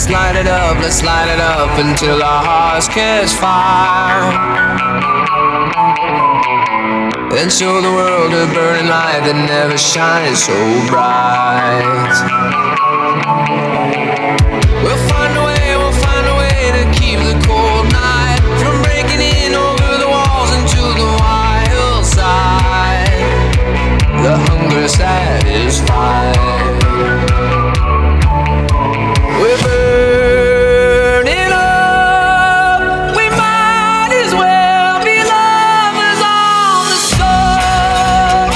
let's light it up until our hearts catch fire. And show the world a burning light that never shines so bright. We'll find a way to keep the cold night from breaking in over the walls into the wild side. The hunger satisfied. We're burning up. We might as well be lovers on the soul.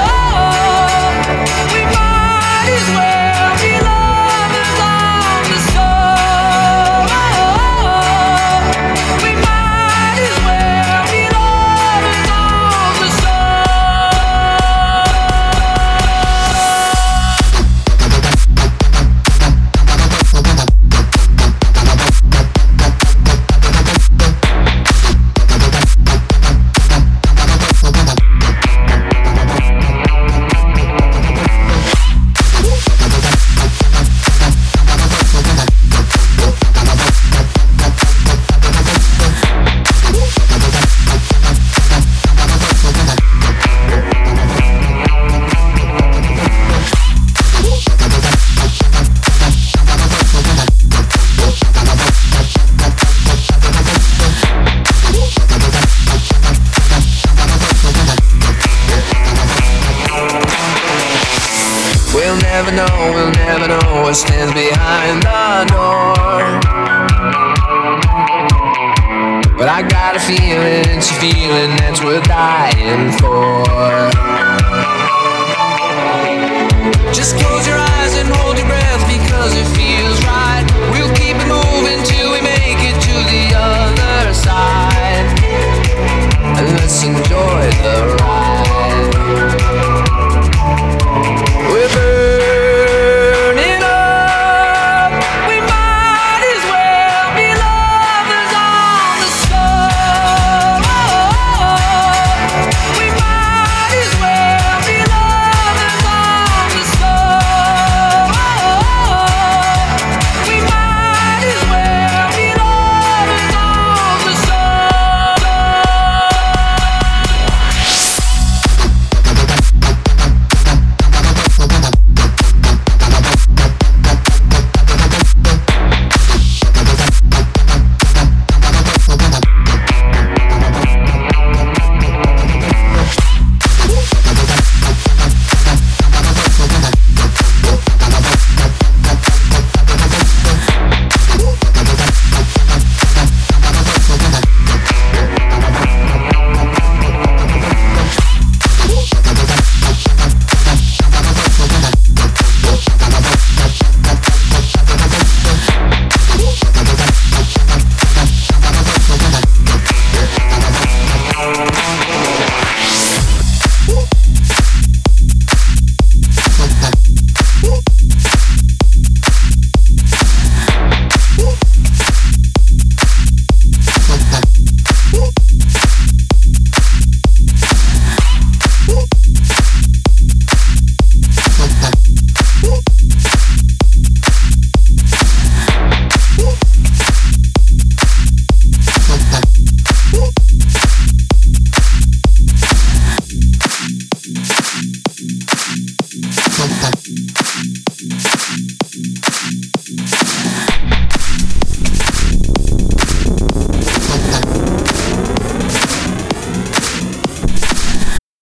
We might as well be lovers on the soul. We might as well be lovers on the We'll never know what stands behind the door. But I got a feeling, it's a feeling that's worth dying for. Just close your eyes and hold your breath because it feels right. We'll keep it moving till we make it to the other side. And let's enjoy the ride. We're burning up. We might as well be lovers on the soul. We might as well be lovers on the soul. We might as well be lovers on the